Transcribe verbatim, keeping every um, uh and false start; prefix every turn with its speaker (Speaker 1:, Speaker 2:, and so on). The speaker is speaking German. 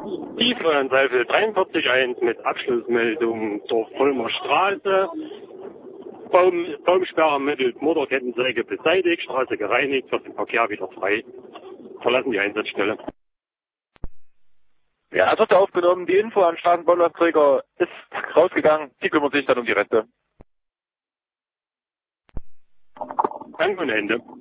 Speaker 1: Die Feuernseifel dreiundvierzig eins mit Abschlussmeldung Dorf-Vollmer Straße. Baum, Baumsperre mittels Motorkettensäge beseitigt, Straße gereinigt, wird den Verkehr wieder frei. Verlassen die Einsatzstelle.
Speaker 2: Ja, es wird aufgenommen. Die Info an Straßenbaulasträger ist rausgegangen. Die kümmert sich dann um die Reste.
Speaker 1: Danke und Ende.